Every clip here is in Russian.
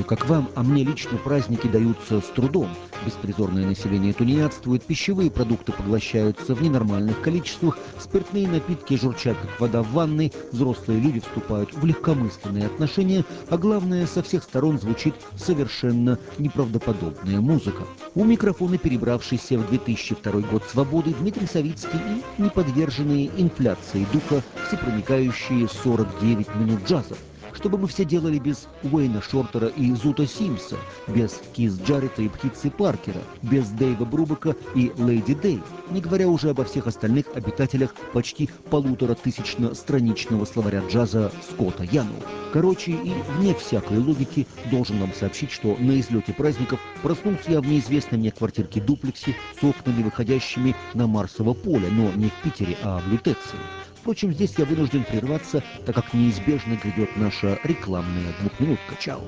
как вам, а мне лично праздники даются с трудом. Беспризорное население тунеядствует, пищевые продукты поглощаются в ненормальных количествах, спиртные напитки журчат, как вода в ванной, взрослые люди вступают в легкомысленные отношения, а главное, со всех сторон звучит совершенно неправдоподобная музыка. У микрофона перебравшийся в 2002 год свободы Дмитрий Савицкий и неподверженные инфляции духа всепроникающие 49 минут джаза. Чтобы мы все делали без Уэйна Шортера и Зута Симса, без Кис Джаррета и Пхитси Паркера, без Дэйва Брубака и Лэйди Дэй, не говоря уже обо всех остальных обитателях почти 1500-страничного словаря джаза Скотта Яноу. Короче, и вне всякой логики должен вам сообщить, что на излете праздников проснулся я в неизвестной мне квартирке-дуплексе с окнами, выходящими на Марсово поле, но не в Питере, а в Лютеции. Впрочем, здесь я вынужден прерваться, так как неизбежно грядет наша рекламная двухминутка. Чао!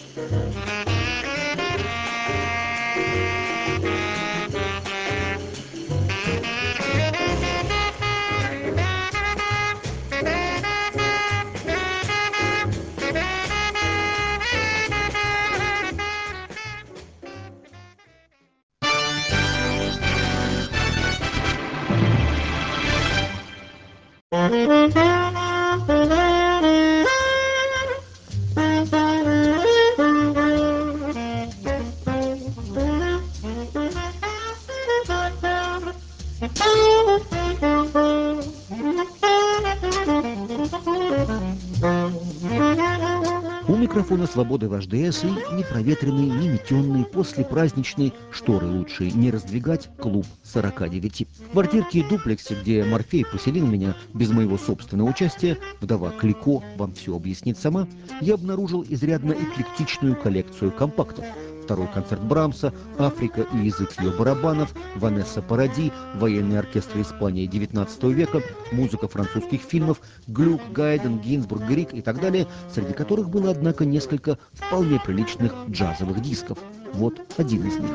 У микрофона «Свободы» ваш ДС и непроветренный, не метенный, послепраздничный, шторы лучше не раздвигать, клуб 49. В квартирке и дуплексе, где Морфей поселил меня без моего собственного участия, вдова Клико вам все объяснит сама, я обнаружил изрядно эклектичную коллекцию компактов. Второй концерт Брамса, Африка и язык ее барабанов, Ванесса Паради, военный оркестр Испании XIX века, музыка французских фильмов, Глюк, Гайден, Гинзбург, Грик и так далее, среди которых было, однако, несколько вполне приличных джазовых дисков. Вот один из них.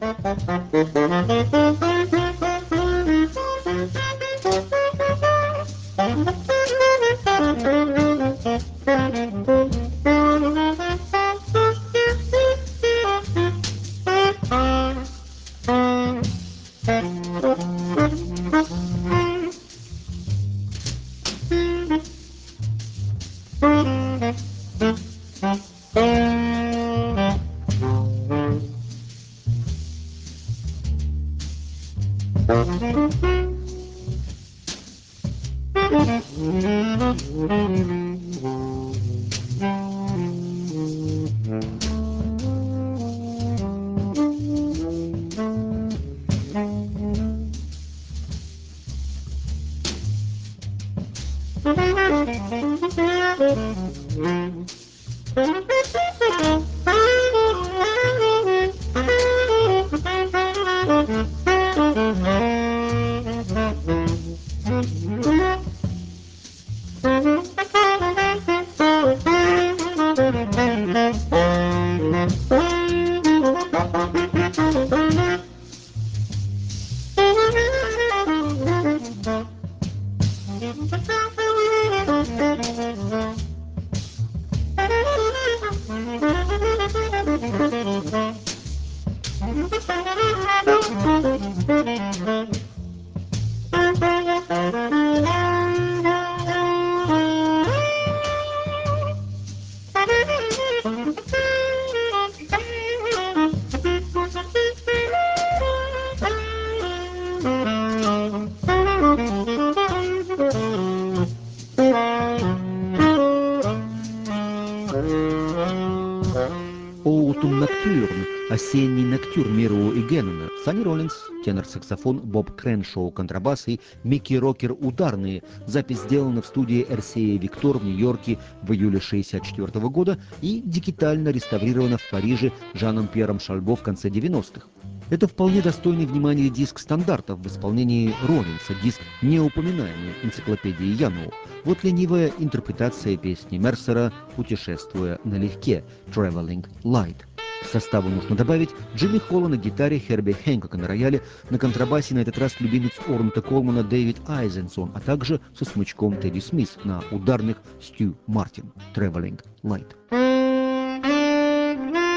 «Оутум Ноктюрн», «Осенний ноктюр» Миру и Геннона, Санни Роллинс, тенор-саксофон, Боб Креншоу, контрабас и Микки Рокер ударные. Запись сделана в студии RCA Victor в Нью-Йорке в июле 1964 года и дигитально реставрирована в Париже Жаном Пьером Шальбо в конце 90-х. Это вполне достойный внимания диск стандартов в исполнении Роллинса, диск неупоминаемый энциклопедии Яноу. Вот ленивая интерпретация песни Мерсера «Путешествуя налегке» «Traveling Light». К составу нужно добавить Джимми Холла на гитаре, Херби Хэнкока на рояле, на контрабасе на этот раз любимец Орнта Колмана Дэвид Айзенсон, а также со смычком Тедди Смит на ударных Стью Мартин «Traveling Light».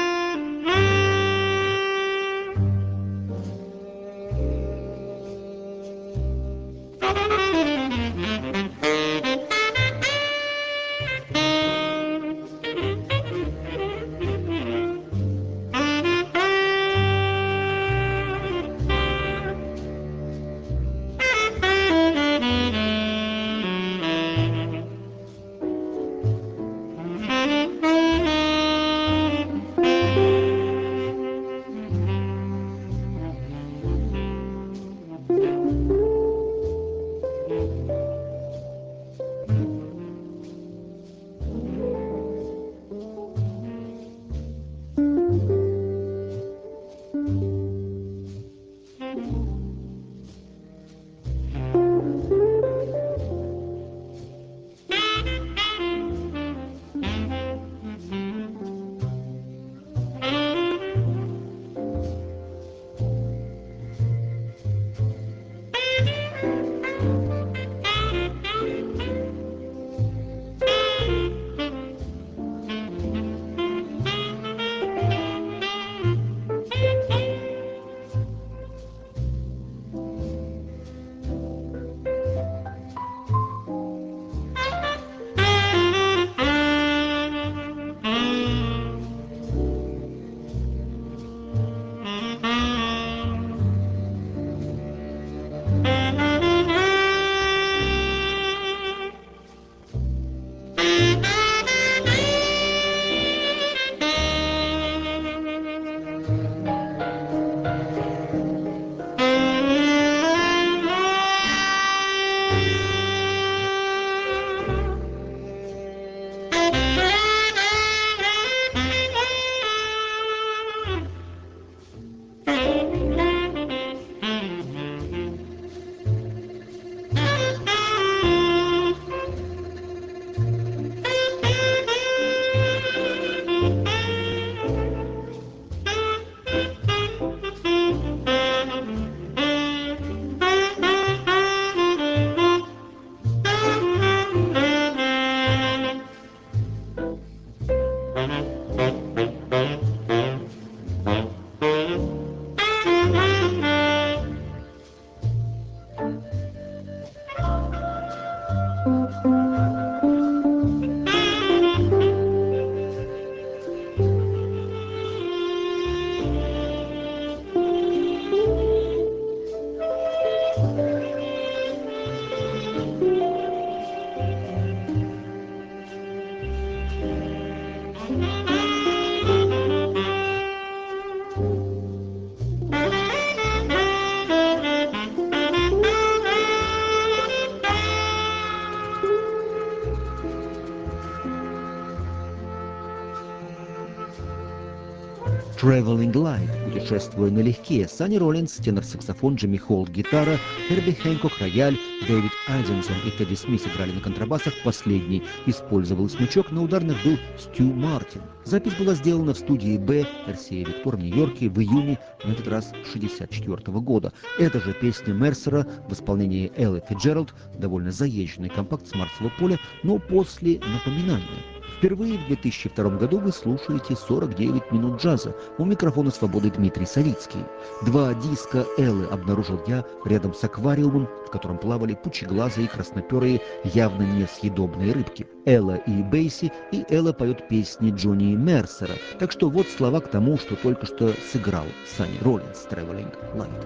Traveling Light, путешествуя налегке, Санни Роллинс, тенор-саксофон, Джимми Холл, гитара, Херби Хэнкок, рояль, Дэвид Айзенсон и Тедди Смит играли на контрабасах. Последний использовал смычок, на ударных был Стю Мартин. Запись была сделана в студии «Б» RCA Victor в Нью-Йорке в июне, на этот раз 1964 года. Эта же песня Мерсера в исполнении Эллы Фицджеральд, довольно заезженный компакт с Марсового поля, но после напоминания. Впервые в 2002 году вы слушаете 49 минут джаза. У микрофона «Свободы» Дмитрий Савицкий. Два диска Эллы обнаружил я рядом с аквариумом, в котором плавали пучеглазые красноперые, явно несъедобные рыбки. Элла и Бейси, и Элла поет песни Джонни Мерсера. Так что вот слова к тому, что только что сыграл Санни Роллинс «Traveling Light».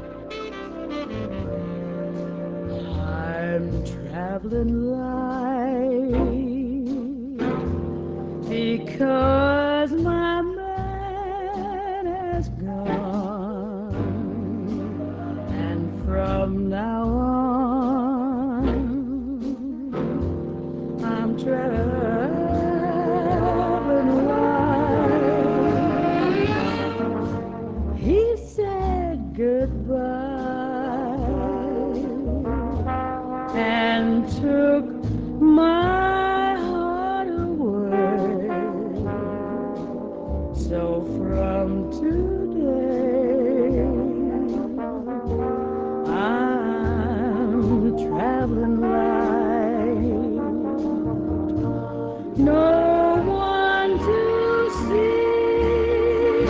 I'm traveling light because my man has gone, and from now on I'm traveling light. He said goodbye and took my heart away. So from today I'm traveling light. No one to see.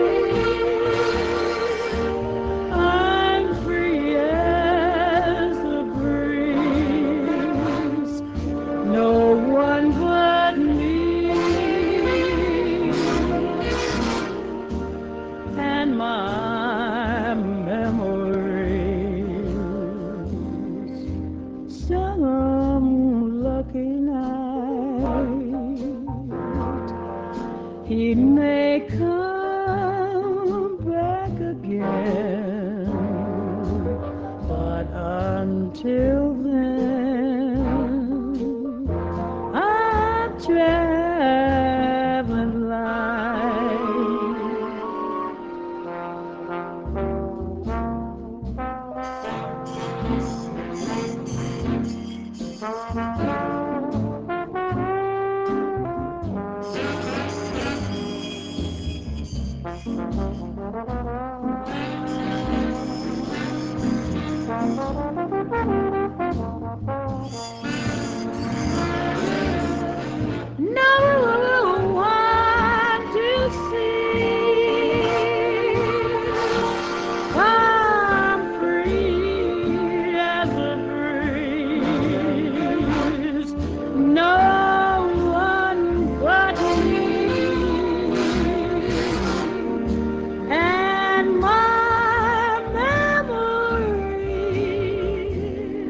I'm free as the breeze. No one but me and my memories. Some lucky night he may come back again, but until then I'm traveling light. No one to see. I'm free as a breeze. No one but me and my memories.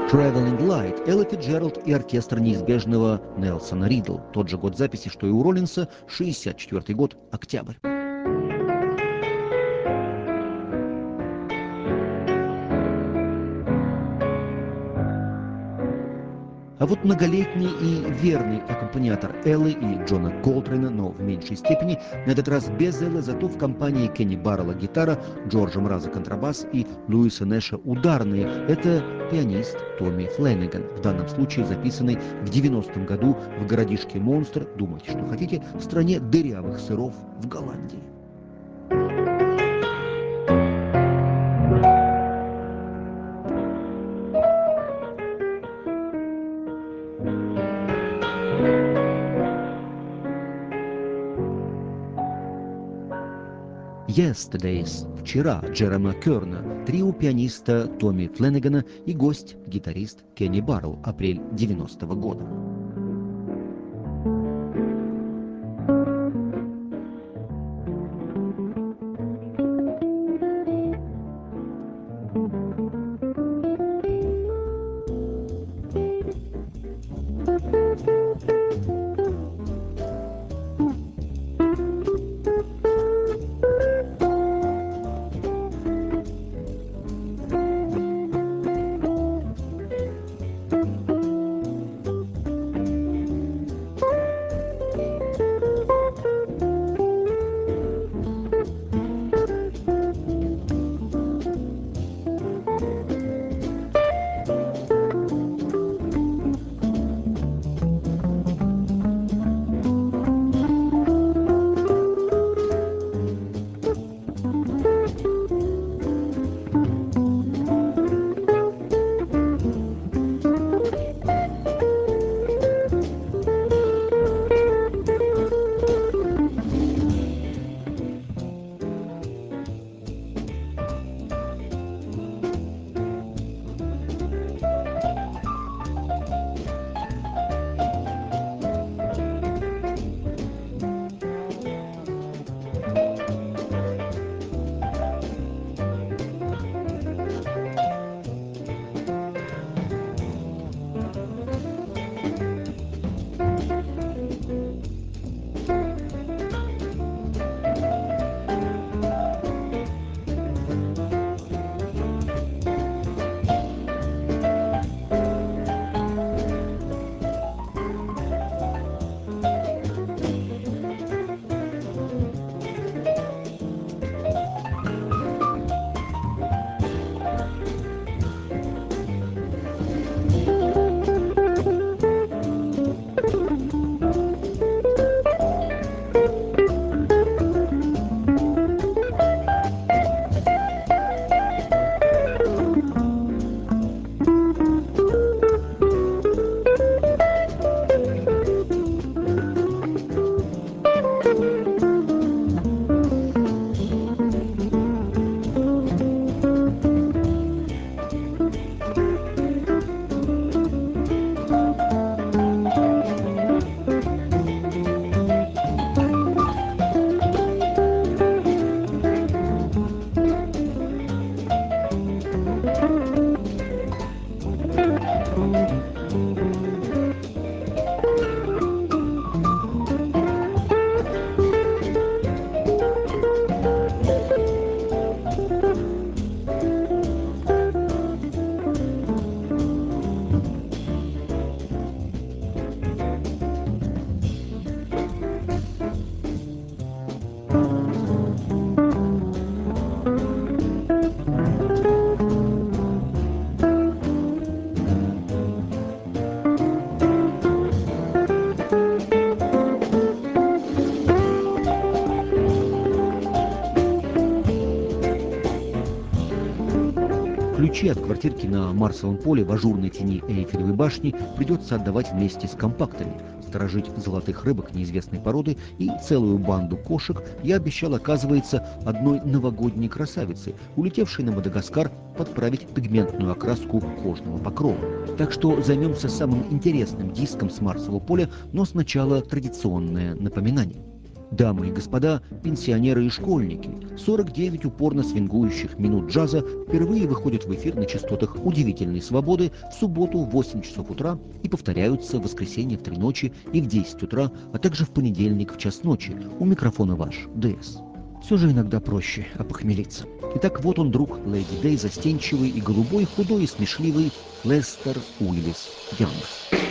Traveling Light, Элла Фицджеральд и оркестр неизбежного Нельсона Ридл. Тот же год записи, что и у Роллинса, 64 год, октябрь. А вот многолетний и верный аккомпаниатор Эллы и Джона Колтрейна, но в меньшей степени, на этот раз без Эллы, зато в компании Кенни Баррелла гитара, Джорджа Мраза контрабас и Луиса Нэша ударные, это пианист Томми Флэниган, в данном случае записанный в 90-м году в городишке Монстр, думайте, что хотите, в стране дырявых сыров в Голландии. Yesterdays, вчера, Джерема Керна, трио пианиста Томми Флэнигана и гость, гитарист Кенни Баррелл, апрель 90-го года. Ключи от квартирки на Марсовом поле в ажурной тени Эйфелевой башни придется отдавать вместе с компактами. Сторожить золотых рыбок неизвестной породы и целую банду кошек я обещал, оказывается, одной новогодней красавице, улетевшей на Мадагаскар подправить пигментную окраску кожного покрова. Так что займемся самым интересным диском с Марсового поля, но сначала традиционное напоминание. Дамы и господа, пенсионеры и школьники, 49 упорно свингующих минут джаза впервые выходят в эфир на частотах удивительной свободы в субботу в 8 часов утра и повторяются в воскресенье в 3 ночи и в 10 утра, а также в понедельник в час ночи. У микрофона ваш ДС. Все же иногда проще опохмелиться. Итак, вот он, друг Леди Дэй, застенчивый и голубой, худой и смешливый Лестер Уиллис Янг.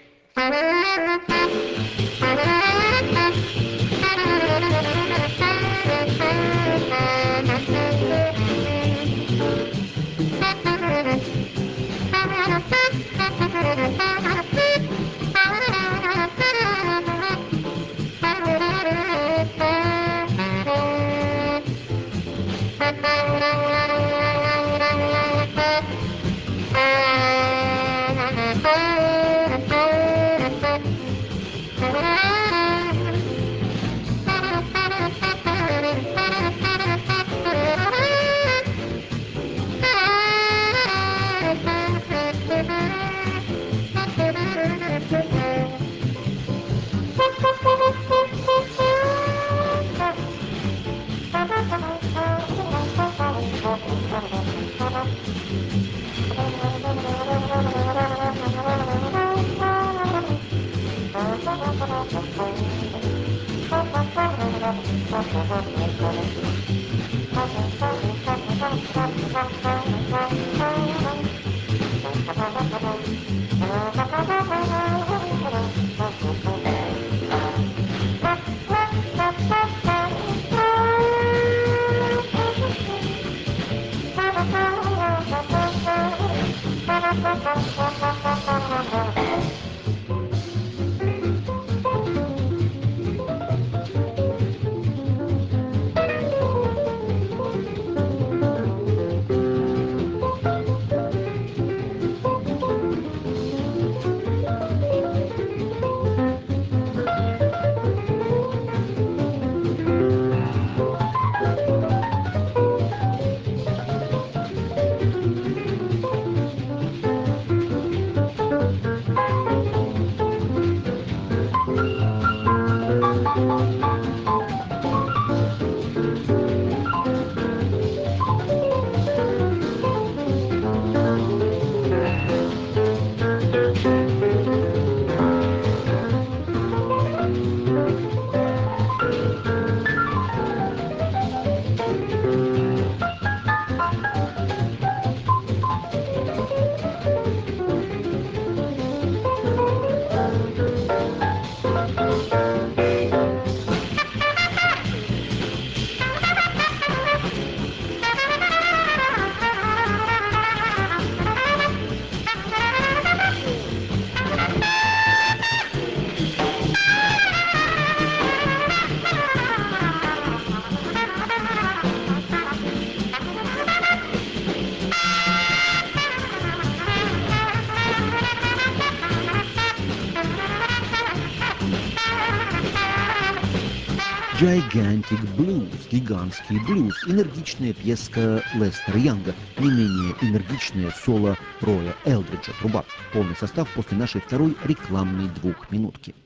Gigantic Blues, гигантский блюз, энергичная пьеска Лестера Янга, не менее энергичное соло Роя Элдриджа, труба. Полный состав после нашей второй рекламной двухминутки.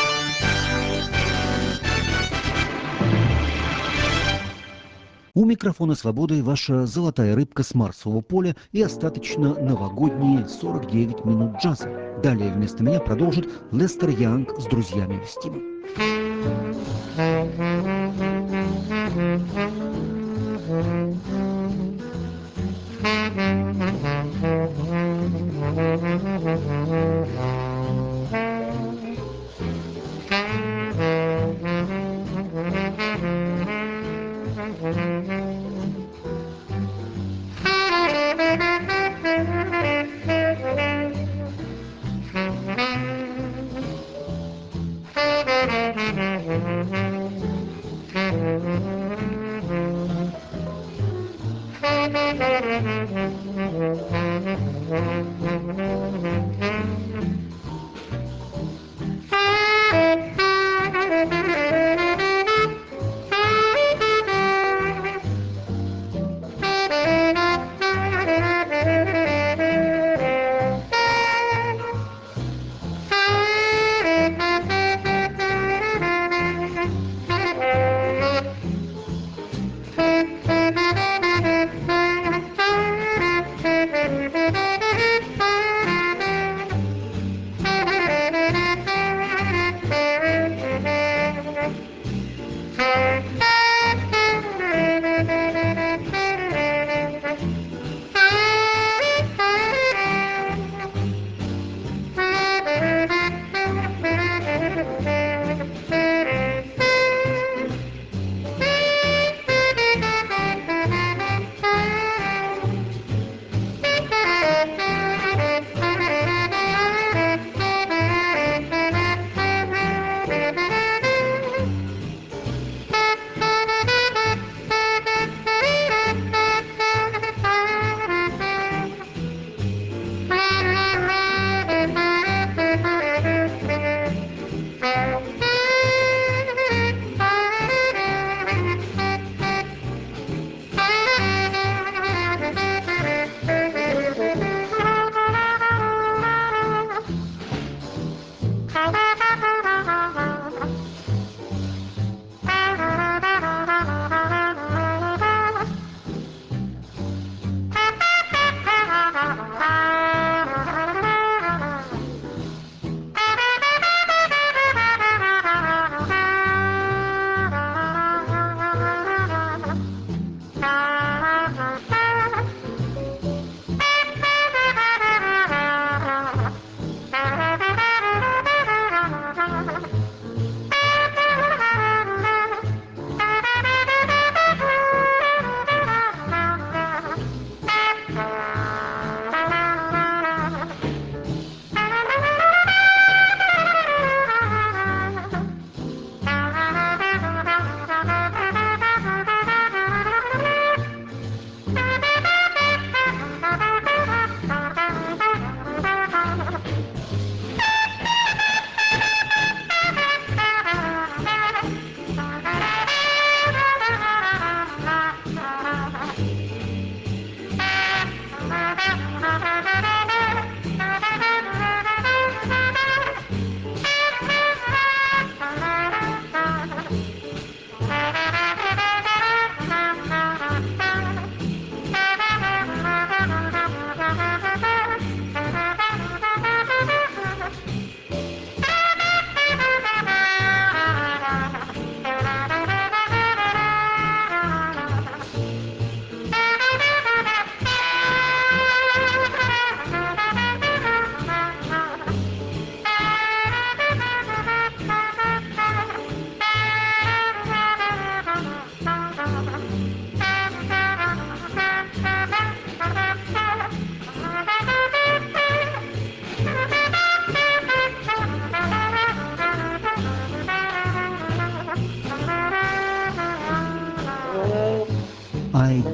У микрофона «Свободы» ваша золотая рыбка с Марсового поля и остаточно новогодние 49 минут джаза. Далее вместо меня продолжит Лестер Янг с друзьями в Стима.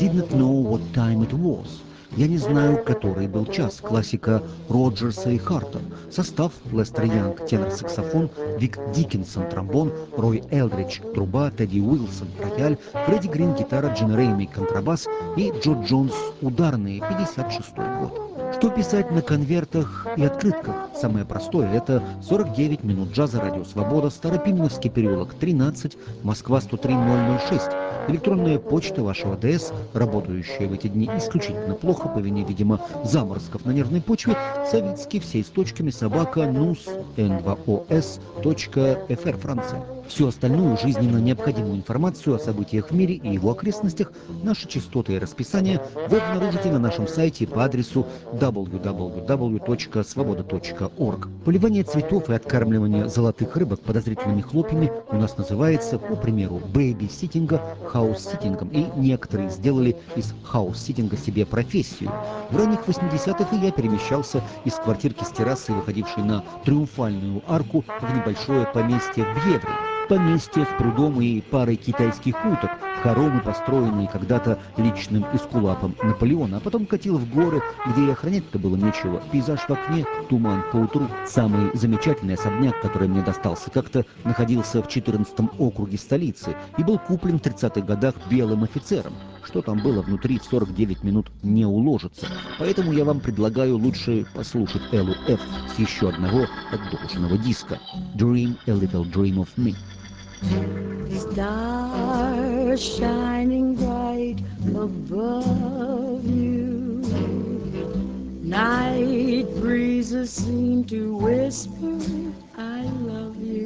did not know what time it was. Я не знаю, который был час. Классика Роджерса и Харта. Состав: Лестер Янг, тенор-саксофон, Вик Диккенсон, тромбон, Рой Элдридж, труба, Тедди Уилсон, рояль, Фредди Грин, гитара, Джин Рейми, контрабас и Джо Джонс, ударные, 56-й год. Что писать на конвертах и открытках? Самое простое — это 49 минут джаза, радио «Свобода», Старопименовский переулок, 13, Москва, 103006. Электронная почта вашего АДС, работающая в эти дни исключительно плохо по вине, видимо, заморозков на нервной почве, Савицкий, все с точками, собака, nus.fr, Франция. Всю остальную жизненно необходимую информацию о событиях в мире и его окрестностях, наши частоты и расписание вы обнаружите на нашем сайте по адресу www.svoboda.org. Поливание цветов и откармливание золотых рыбок подозрительными хлопьями у нас называется, по примеру, бэйби-ситинга, хаус-ситингом, и некоторые сделали из хаус-ситинга себе профессию. В ранних 80-х я перемещался из квартирки с террасой, выходившей на Триумфальную арку, в небольшое поместье в Бьевре. Поместье с прудом и парой китайских уток, хоромы, построенные когда-то личным эскулапом Наполеона, а потом катил в горы, где и охранять-то было нечего. Пейзаж в окне, туман поутру. Самый замечательный особняк, который мне достался как-то, находился в 14-м округе столицы и был куплен в 30-х годах белым офицером. Что там было внутри, в 49 минут не уложится. Поэтому я вам предлагаю лучше послушать Эллу Ф. с еще одного отдолженного диска. Dream a little dream of me. Stars shining bright above you. Night breezes seem to whisper, I love you.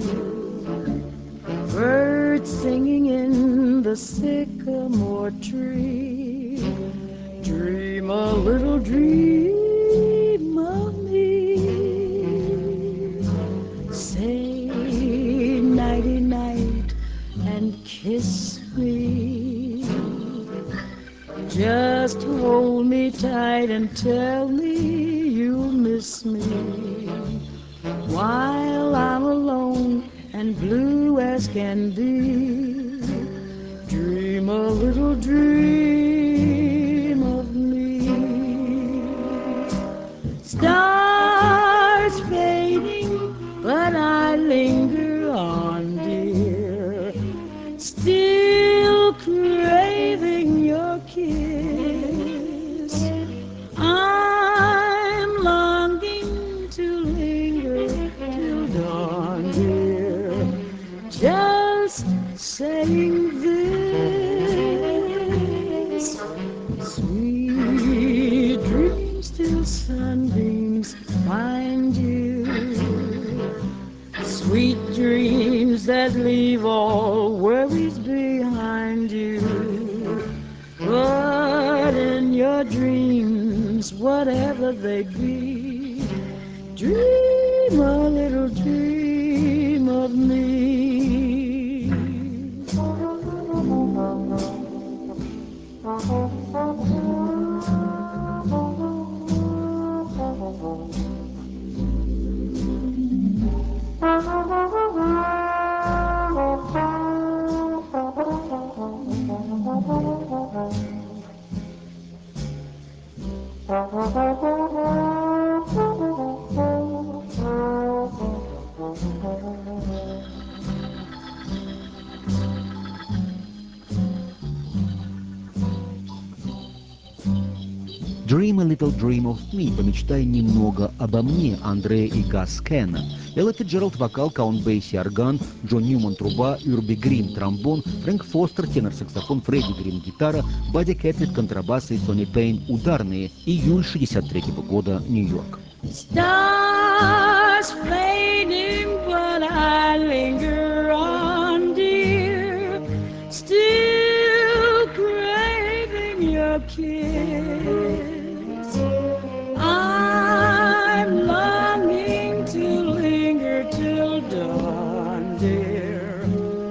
Birds singing in the sycamore tree. Dream a little dream of me. Say nighty-night and kiss me. Just hold me tight and tell me you'll miss me. While I'm alone and blue as can be, dream a little dream of me. Stars fading, but I linger on, dear, still craving your kiss. I'm longing to linger till dawn, dear, just saying this. Sweet dreams till sunbeams find you. Sweet dreams that leave all worries behind you. But in your dreams, whatever they be, dream a little dream of me. Dream a little dream of me, помечтай немного обо мне, Андре и Гас Кеннон. Элла Фицджеральд вокал, Каунт Бейси орган, Джон Ньюман труба, Юрби Грин тромбон, Фрэнк Фостер тенор-саксофон, Фредди Грин гитара, Бадди Кэтлет контрабас и Сони Пейн ударные. Июль 63-го года, Нью-Йорк. Stars fading, but I linger on, dear, still craving your kiss. I'm longing to linger till dawn, dear,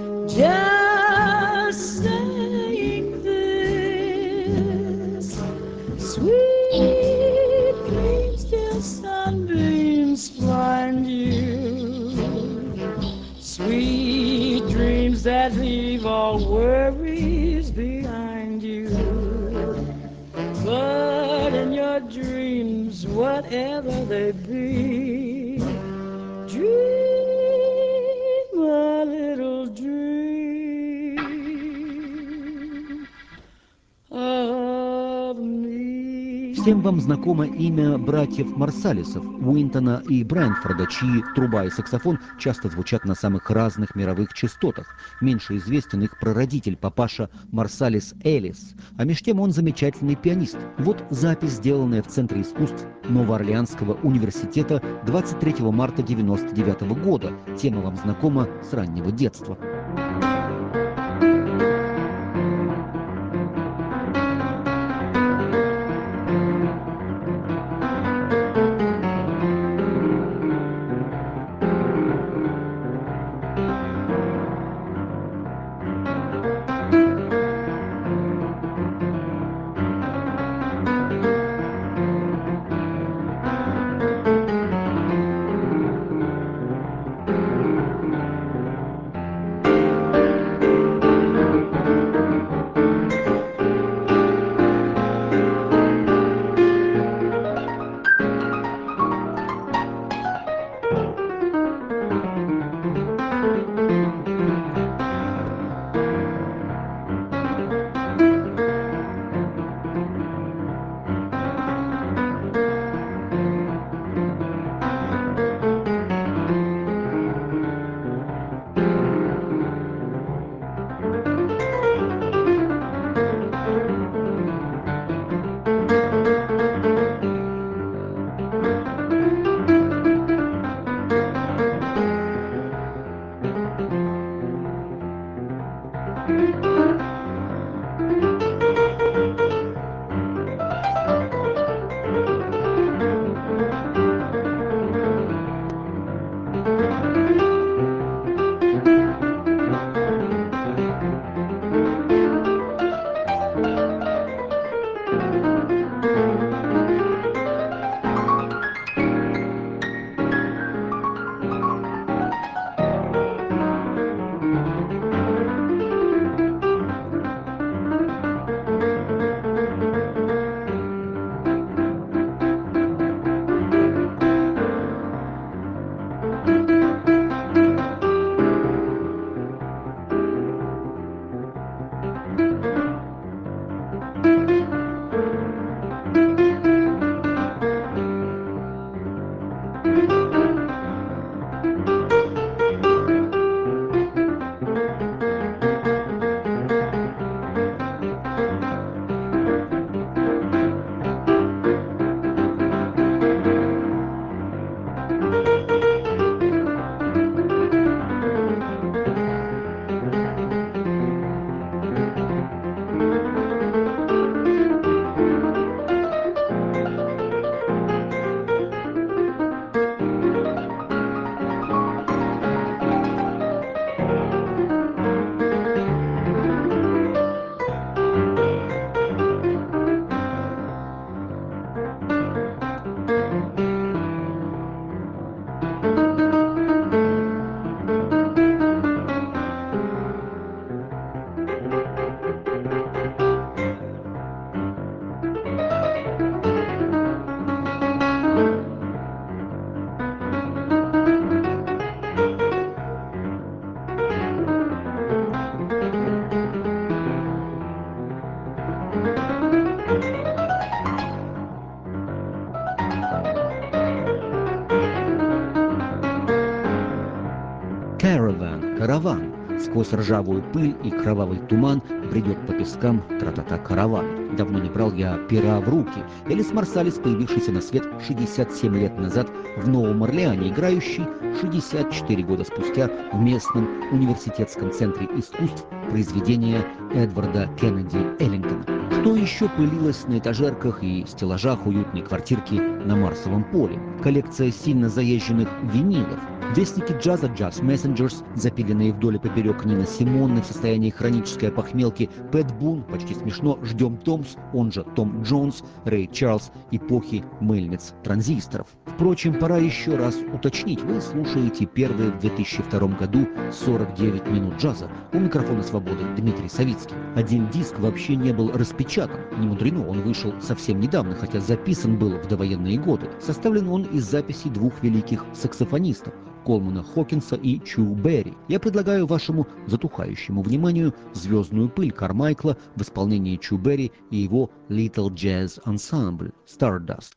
just saying this. Sweet dreams till sunbeams find you. dreams, whatever they be. Dream a little dream of me. Всем вам знакомо имя братьев Марсалисов, Уинтона и Брэнфорда, чьи труба и саксофон часто звучат на самых разных мировых частотах. Меньше известен их прародитель, папаша Марсалис Элис. А меж тем он замечательный пианист. Вот запись, сделанная в Центре искусств Новоорлеанского университета 23 марта 1999 года. Тема вам знакома с раннего детства. Caravan, караван. Сквозь ржавую пыль и кровавый туман бредет по пескам тра-та-та караван. Давно не брал я пера в руки. Элис Марсалис, появившийся на свет 67 лет назад в Новом Орлеане, играющий 64 года спустя в местном университетском центре искусств произведения Эдварда Кеннеди Эллингтона. Что еще пылилось на этажерках и стеллажах уютной квартирки на Марсовом поле? Коллекция сильно заезженных винилов. Вестники джаза Jazz Messengers, запиленные вдоль и поперек Нина Симоне в состоянии хронической опохмелки, Пэт Бун, почти смешно, Ждем Томс, он же Том Джонс, Рэй Чарльз, эпохи мыльниц транзисторов. Впрочем, пора еще раз уточнить, вы слушаете первые в 2002 году 49 минут джаза. У микрофона «Свободы» Дмитрий Савицкий. Один диск вообще не был распечатан. Не мудрено, он вышел совсем недавно, хотя записан был в довоенные годы. Составлен он из записей двух великих саксофонистов – Колмана Хокинса и Чу Берри. Я предлагаю вашему затухающему вниманию «Звездную пыль» Кармайкла в исполнении Чу Берри и его Little Jazz Ensemble Stardust.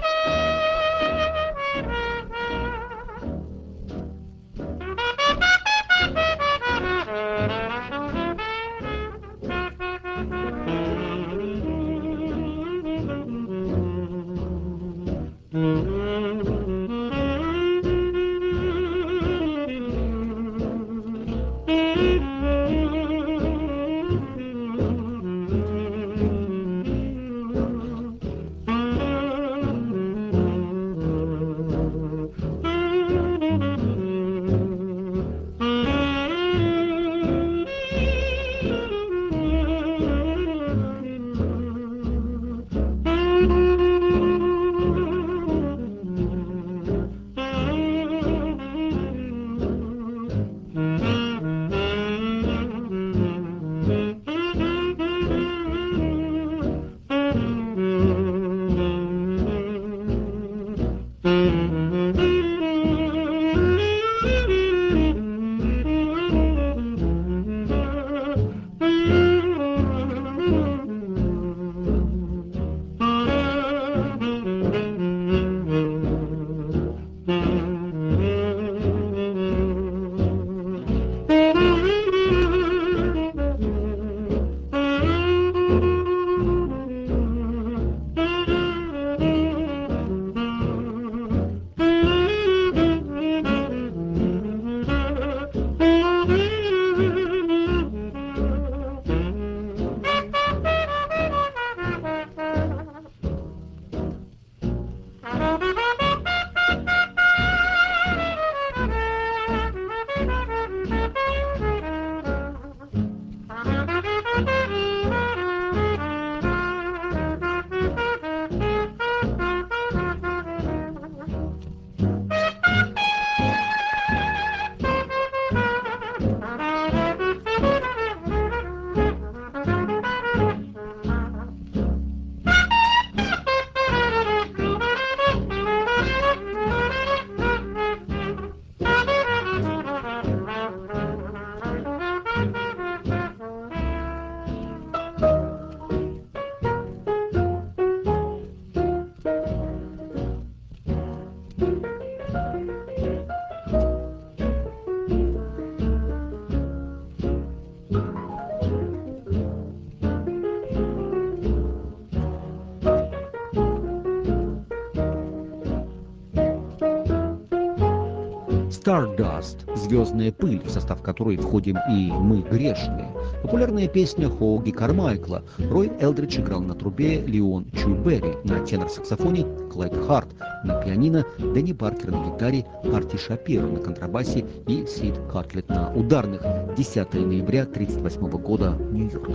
Stardust – «Звездная пыль», в состав которой входим и мы, грешные. Популярная песня Хоуги Кармайкла. Рой Элдридж играл на трубе, Леон Чу Берри на тенор-саксофоне, Клайд Харт на пианино, Дэнни Паркер на гитаре, Арти Шапиро на контрабасе и Сид Картлетт на ударных. 10 ноября 1938 года, Нью-Йорк.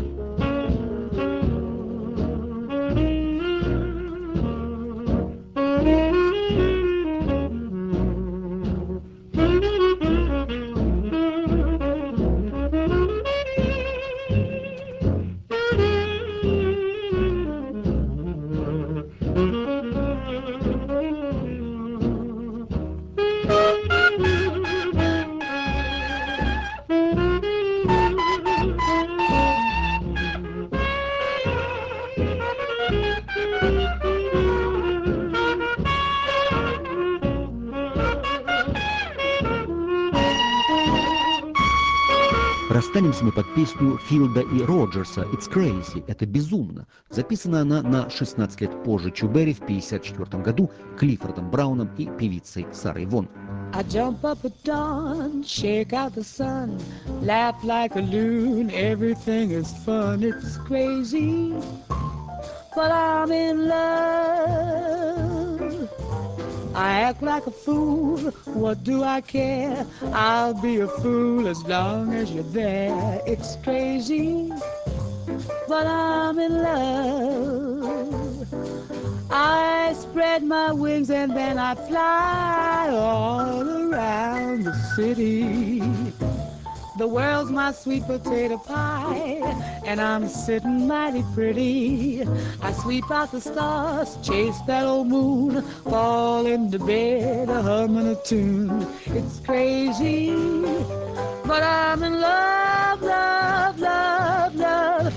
Расстанемся мы под песню Филда и Роджерса «It's Crazy» — «Это безумно». Записана она на 16 лет позже Чу Берри в 1954 году Клиффордом Брауном и певицей Сарой Вон. I jump up at dawn, shake out the sun, laugh like a loon, everything is fun, it's crazy, but I'm in love. I act like a fool, what do I care? I'll be a fool as long as you're there. It's crazy, but I'm in love. I spread my wings and then I fly all around the city. The world's my sweet potato pie, and I'm sitting mighty pretty. I sweep out the stars, chase that old moon, fall into bed, humming a tune. It's crazy, but I'm in love, love, love, love.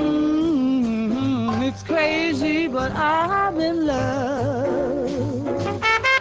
It's crazy, but I'm in love.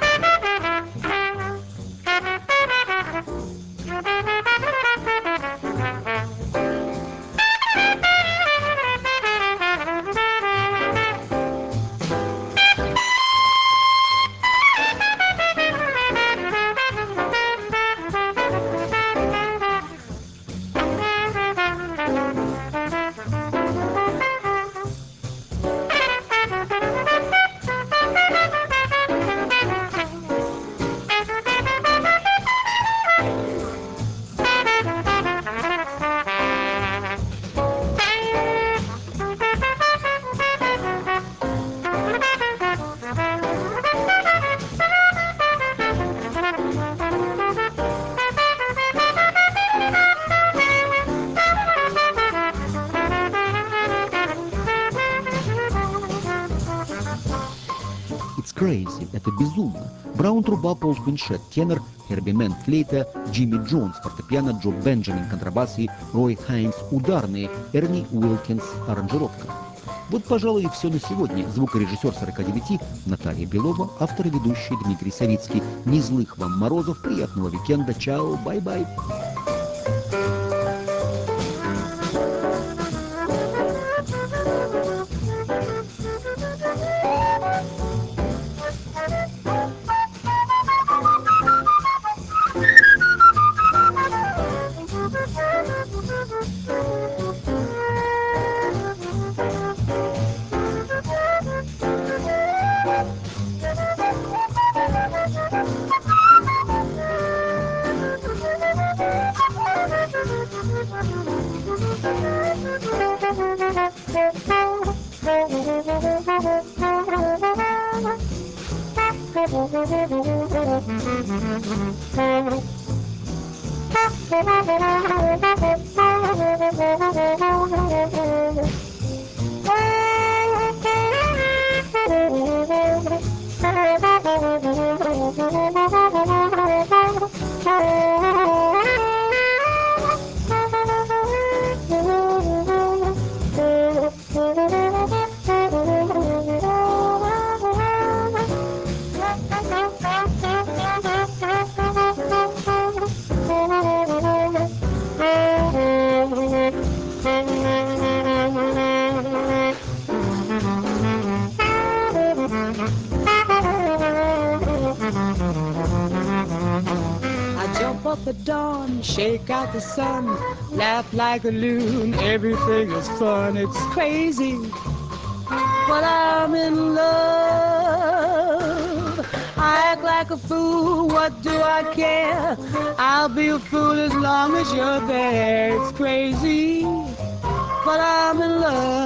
It's crazy, это безумно. Браун труба, Пол Квиншет тенор, Херби Мэн флейта, Джимми Джонс фортепиано, Джо Бенджамин контрабас и Рой Хайнс ударные, Эрни Уилкинс аранжировка. Вот, пожалуй, и все на сегодня. Звукорежиссер 49 Наталья Белова, автор и ведущий Дмитрий Савицкий. Не злых вам морозов, приятного уикенда, чао, бай-бай. At dawn, shake out the sun, laugh like a loon, everything is fun, it's crazy, but I'm in love. I act like a fool, what do I care? I'll be a fool as long as you're there. It's crazy, but I'm in love.